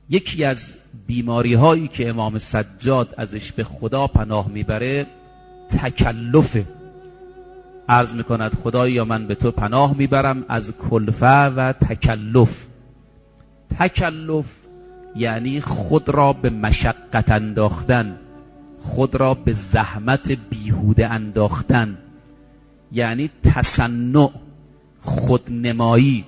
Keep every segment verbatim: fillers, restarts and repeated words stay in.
یکی از بیماری هایی که امام سجاد ازش به خدا پناه میبره تکلفه. عرض میکند خدایا من به تو پناه میبرم از کلفه و تکلف. تکلف یعنی خود را به مشقت انداختن، خود را به زحمت بیهوده انداختن، یعنی تصنع، خودنمایی،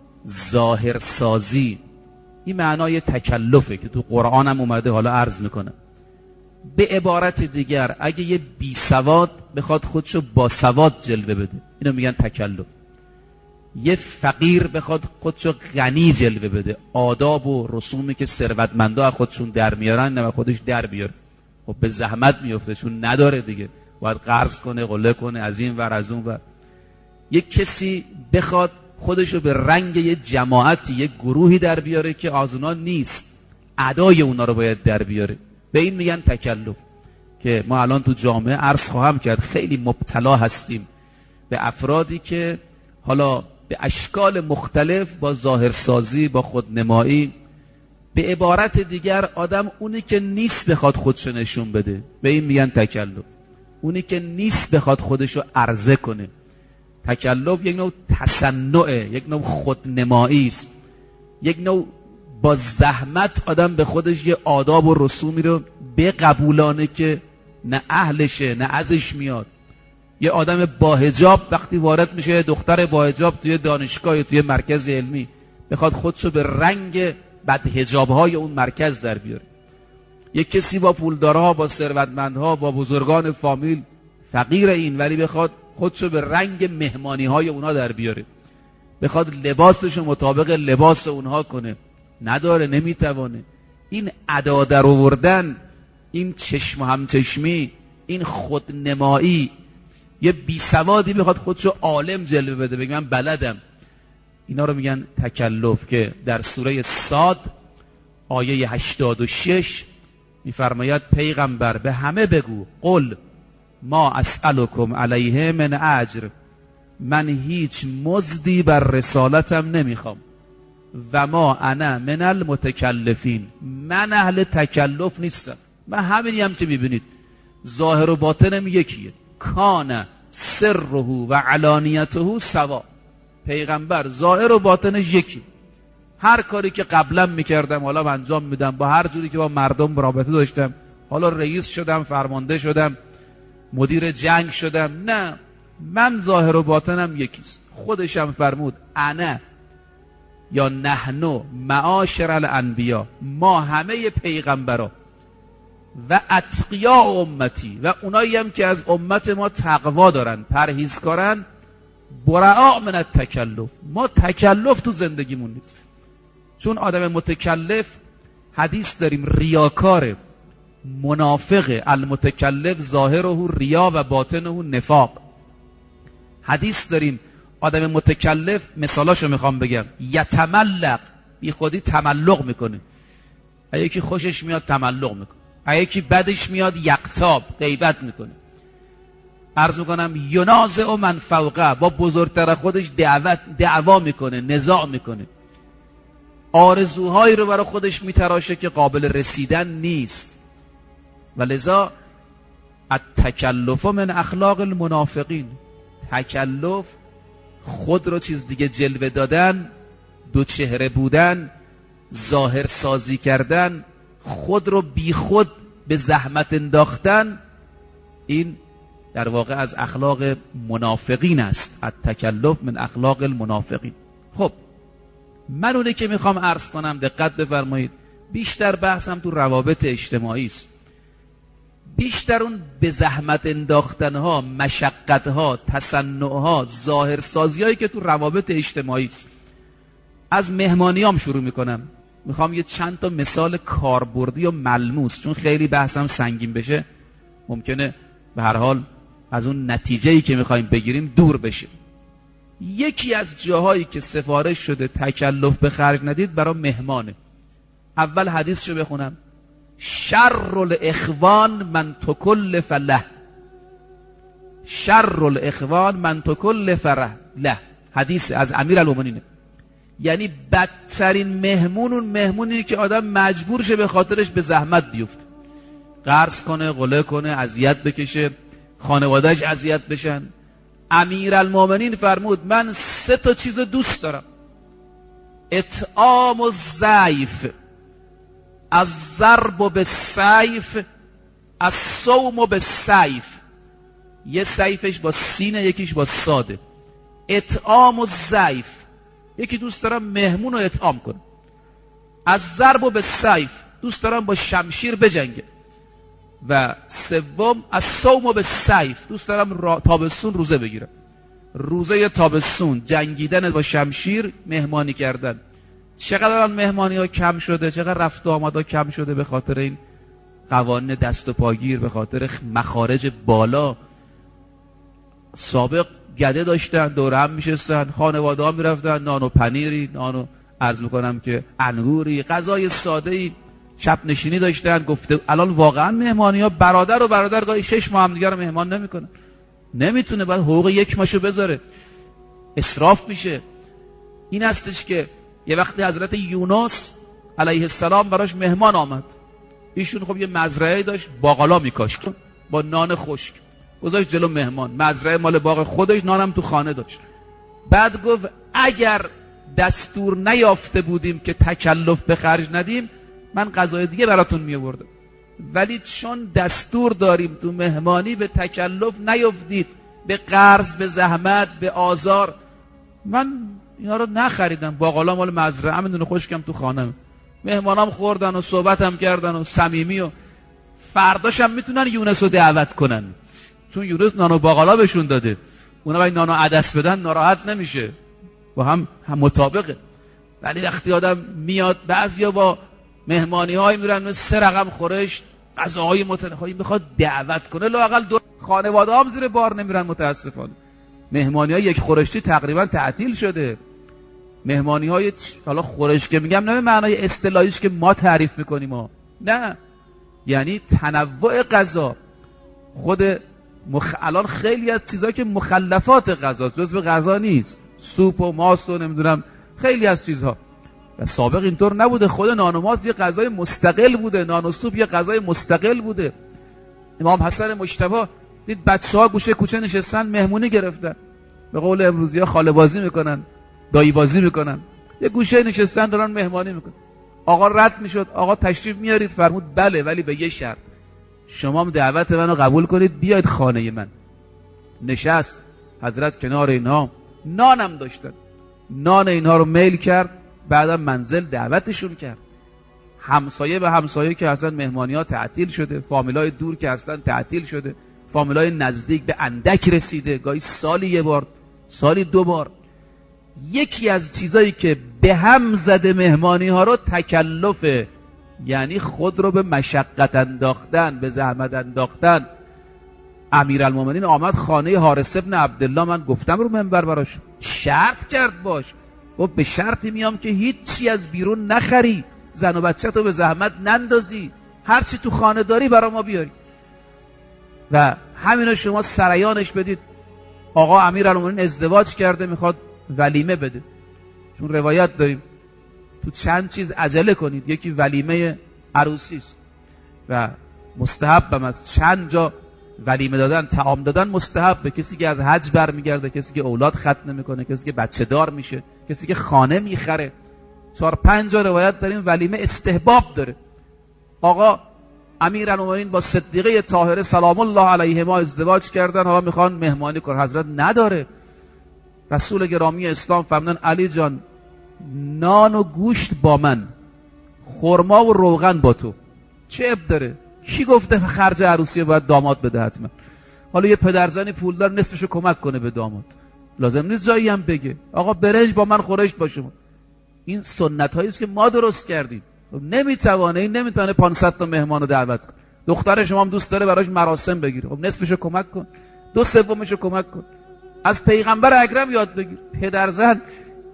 ظاهرسازی. این معنای تکلفه که تو قرآن هم اومده، حالا عرض میکنم. به عبارت دیگر اگه یه بی سواد بخواد خودشو با سواد جلوه بده، اینو میگن تکلف. یه فقیر بخواد خودشو غنی جلوه بده، آداب و رسومی که ثروتمندا خودشون در میارن نه خودش در بیاره، خب به زحمت میفته چون نداره دیگه، باید قرض کنه، قله کنه، از این ور از اون ور. یک کسی بخواد خودشو به رنگ یه جماعتی، یه گروهی در بیاره که از اونا نیست، ادای اونا رو باید در بیاره، به این میگن تکلف. که ما الان تو جامعه عرض خواهم کرد خیلی مبتلا هستیم به افرادی که حالا به اشکال مختلف با ظاهرسازی، با خودنمایی، به عبارت دیگر آدم اونی که نیست بخواد خودشو نشون بده، به این میگن تکلف. اونی که نیست بخواد خودشو عرضه کنه. تکلف یک نوع تصنعه، یک نوع خودنمایی است، یک نوع با زحمت آدم به خودش یه آداب و رسومی رو بقبولانه که نه اهلشه نه ازش میاد. یه آدم با حجاب وقتی وارد میشه، یه دختر با حجاب توی دانشگاه، توی مرکز علمی، بخواد خودشو به رنگ بد حجاب‌های اون مرکز در بیاره. یک کسی با پولدارها، با ثروتمندها، با بزرگان فامیل، فقیر این، ولی بخواد خودشو به رنگ مهمانی‌های اونها در بیاره، بخواد لباسشو مطابق لباس اونها کنه، نداره، نمیتوانه. این ادا در آوردن، این چشم و همچشمی، این خودنمایی، یه بی سوادی بخواد خودشو عالم جلوه بده بگه من بلدم، اینا رو میگن تکلف. که در سوره صاد آیه هشتاد و شش میفرماید پیغمبر به همه بگو قل ما اسألکم علیه من اجر، من هیچ مزدی بر رسالتم نمیخوام، و ما انا من المتکلفین، من اهل تکلف نیستم. من همینی هم که میبینید ظاهر و باطنم یکیه، کان سره و علانیته سوا. پیغمبر ظاهر و باطنش یکی، هر کاری که قبلا میکردم حالا انجام میدم، با هر جوری که با مردم رابطه داشتم، حالا رئیس شدم، فرمانده شدم، مدیر جنگ شدم، نه، من ظاهر و باطنم یکیست. خودشم فرمود انا یا نحنو معاشر الانبیا، ما همه پیغمبرا و اتقیا امتی، و اونایی هم که از امت ما تقوا دارن، پرهیزکارن، برعا من التکلف، ما تکلف تو زندگیمون نیست. چون آدم متکلف، حدیث داریم، ریاکاره، منافقه، المتکلف ظاهره ریا و باطنه نفاق. حدیث داریم آدم متکلف، مثالاشو میخوام بگم، یتملق، بی خودی تملق میکنه، اگه یکی خوشش میاد تملق میکنه، اگه یکی بدش میاد یقتاب، غیبت میکنه. عرض میکنم ینازع من فوقه، با بزرگتر خودش دعوت دعوا میکنه، نزاع میکنه، آرزوهایی رو برای خودش میتراشه که قابل رسیدن نیست. ولذا التکلف من اخلاق المنافقین، تکلف خود رو چیز دیگه جلوه دادن، دو چهره بودن، ظاهر سازی کردن، خود رو بی خود به زحمت انداختن، این در واقع از اخلاق منافقین است. التکلف من اخلاق المنافقین. خب من اونه که میخوام عرض کنم، دقت بفرمایید، بیشتر بحثم تو روابط اجتماعی است. بیشتر اون به زحمت انداختنها، مشقتها، تصنعها، ظاهرسازیایی که تو روابط اجتماعی است. از مهمانیام شروع میکنم. میخوام یه چند تا مثال کاربردی و ملموس، چون خیلی بحثم سنگین بشه ممکنه به هر حال از اون نتیجه‌ای که میخوایم بگیریم دور بشه. یکی از جاهایی که سفارش شده تکلف به خرج ندید برای مهمانه. اول حدیثشو بخونم، شر الاخوان من تکلف له، شر الاخوان من تکلف له، حدیث از امیرالمومنین. یعنی بدترین مهمون اون مهمونی که آدم مجبور شه به خاطرش به زحمت بیفته، قرض کنه، قله کنه، اذیت بکشه، خانواده‌اش اذیت بشن. امیرالمومنین فرمود من سه تا چیز دوست دارم: اطعام الضیف، الضرب بالسیف، الصوم بالسیف. یه سیفش با سینه، یکیش با ساده. اطعام الضیف، یکی دوست دارم مهمون رو اطعام کنه. الضرب بالسیف، دوست دارم با شمشیر بجنگه. و سوم الصوم بالسیف، دوست دارم را... تابستون روزه بگیرم. روزه تابستون، جنگیدن با شمشیر، مهمانی کردن. چقدر الان مهمانی ها کم شده، چقدر رفت و آمد ها کم شده به خاطر این قوانین دست و پاگیر، به خاطر مخارج بالا. سابق گده داشتن، دور هم میشستن، خانواده ها میرفتن، نان و پنیری، نان و عرض میکنم که انگوری، غذای ساده ای، شب نشینی داشتن. گفته الان واقعا مهمانی ها برادر و برادر گاهی شش ماه هم دیگه رو مهمان نمیکنن، نمیتونه، باید حقوق یک ماشو بذاره، اسراف میشه. این هستش که یه وقتی حضرت یونس علیه السلام براش مهمان آمد، ایشون خب یه مزرعه داشت، باقلا میکاشت با نان خشک، گذاشت جلو مهمان. مزرعه مال باغ خودش، نانم تو خانه داشت. بعد گفت اگر دستور نیافته بودیم که تکلف به خرج ندیم، من غذای دیگه براتون می آوردم، ولی چون دستور داریم تو مهمانی به تکلف نیافتید، به قرض، به زحمت، به آزار، من اینا رو نخریدم. باقلا مال مزرعه، میدونه خشکم تو خانه. مهمانام خوردن و صحبتم کردن و صمیمی، و فرداشم میتونن یونس رو دعوت کنن، چون یونس نانو باقلا بهشون داده. اونا باید نانو عدس بدن، ناراحت نمیشه، با هم هم مطابقه. ولی وقتی آدم میاد، بعضیا با مهمانی های میرن مثل سه رقم خورش، غذاهای متنوعی میخواد دعوت کنه، لااقل دو خانواده هم زیر بار نمیرن. متاسفانه مهمانی های یک خورشتی تقریبا تعطیل شده. مهمانی های حالا خورش که میگم نه به معنای اصطلاحیش که ما تعریف میکنیم ها. نه، یعنی تنوع غذا. خود مخ... الان خیلی از چیزا که مخلفات غذاست، جزء غذا نیست، سوپ و ماست و نمیدونم خیلی از چیزها. و سابق اینطور نبوده. خود نان و ماست یه غذای مستقل بوده، نان و سوپ یه غذای مستقل بوده. امام حسن مجتبی دید بچه‌ها گوشه کوچه نشستن، مهمونی گرفتن، به قول امروزی‌ها خاله بازی میکنن، دایی بازی میکنن، یه گوشه نشستن دارن مهمانی میکنن. آقا رد میشد، آقا تشریف میارید؟ فرمود بله، ولی به یه شرط، شما دعوت منو قبول کنید بیاید خانه من. نشست حضرت کنار اینها، نانم داشتن، نان اینها رو میل کرد، بعدم منزل دعوتشون کرد. همسایه به همسایه که اصلا مهمانی ها تعطیل شده، فامیلای دور که اصلا تعطیل شده، فامیلای نزدیک به اندک رسیده، گاهی سالی یه بار، سالی دو بار. یکی از چیزایی که به هم زده مهمانی ها رو تکلفه، یعنی خود رو به مشقت انداختن، به زحمت انداختن. امیرالمومنین آمد خانه حارث ابن عبدالله، من گفتم رو منبر براش، شرط کرد باش، گفت به شرطی میام که هیچی از بیرون نخری، زن و بچه تو به زحمت نندازی، هرچی تو خانه داری برا ما بیاری. و همینو شما سریانش بدید. آقا امیرالمومنین ازدواج کرده، میخواد ولیمه بده، چون روایت داریم تو چند چیز عجله کنید. یکی ولیمه عروسی است و مستحبم است. چند جا ولیمه دادن، طعام دادن مستحب، به کسی که از حج برمیگرده، کسی که اولاد ختنه میکنه، کسی که بچه دار میشه، کسی که خانه میخره. چهار پنج جا روایت داریم ولیمه استحباب داره. آقا امیرالمومنین با صدیقه طاهره سلام الله علیهما ازدواج کردن، حالا میخوان مهمانی کنن. حضرت نداره. رسول گرامی اسلام فرمودن علی جان، نان و گوشت با من، خرما و روغن با تو، چه اب داره؟ کی گفته خرج عروسی باید داماد بده؟ حتما حالا یه پدرزنی پولدار نصفشو کمک کنه به داماد، لازم نیست جایی هم بگه آقا برنج با من خورشت باشه. این سنت هایی است که ما درست کردیم. نمیتوانه، این نمیتونه پانصد تا مهمانو دعوت کن. دختر شما هم دوست داره براش مراسم بگیره، خب نصفشو کمک کن، دو سومشو کمک کن. از پیغمبر اکرم یاد بگیر. پدرزن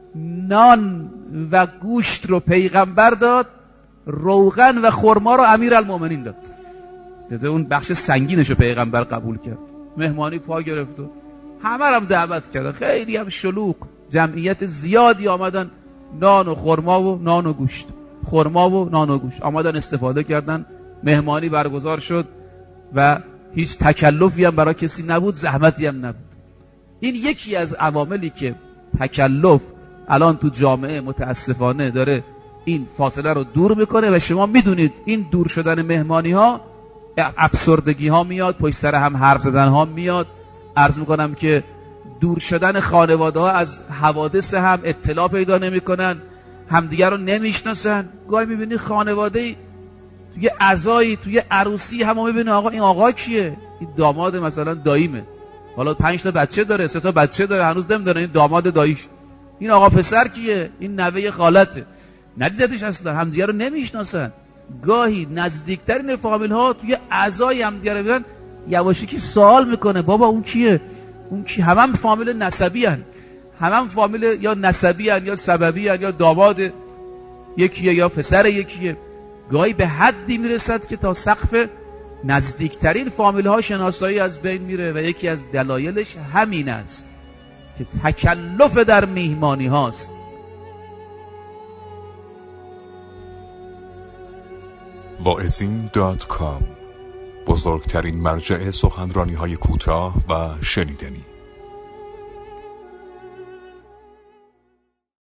نان و گوشت رو پیغمبر داد، روغن و خرما رو امیرالمومنین داد. دیده اون بخش سنگینش رو پیغمبر قبول کرد. مهمانی پا گرفت و همه هم دعوت کرد. خیلی هم شلوغ، جمعیت زیادی آمدن. نان و خرما و نان و گوشت، خرما و نان و گوشت آمدن استفاده کردن، مهمانی برگزار شد و هیچ تکلفی هم برای کسی نبود، زحمتی هم نبود. این یکی از عواملی که تکلف الان تو جامعه متاسفانه داره این فاصله رو دور میکنه و شما میدونید این دور شدن مهمانی ها افسردگی ها میاد، پشت سر هم حرف زدن ها میاد. عرض میکنم که دور شدن خانواده ها از حوادث هم اطلاع پیدا نمیکنن، همدیگر رو نمیشناسن. گاهی میبینی خانواده توی عزایی توی عروسی هم میبینی آقا این آقا کیه؟ این داماد مثلا داییمه، حالا پنج تا بچه داره، سه تا بچه داره، هنوز نمیدونن این داماد داییش. این آقا پسر کیه؟ این نوه خالته، ندیدتش اصلا، همدیگه رو نمیشناسن. گاهی نزدیکترین فامیل ها توی اعضای همدیگه رو ببینن یواشی که سوال میکنه بابا اون کیه؟ اون کی؟ همه هم فامیل نسبی هن، همه هم فامیل یا نسبی هن یا سببی هن، یا داماد یکیه یا پسر یکیه. گاهی به حدی میرسد که تا سقف نزدیکترین فامیل ها شناسایی از بین میره و یکی از دلایلش همین است که تکلف در میهمانی هاست. واعظین دات کام، بزرگترین مرجع سخنرانی های کوتاه و شنیدنی.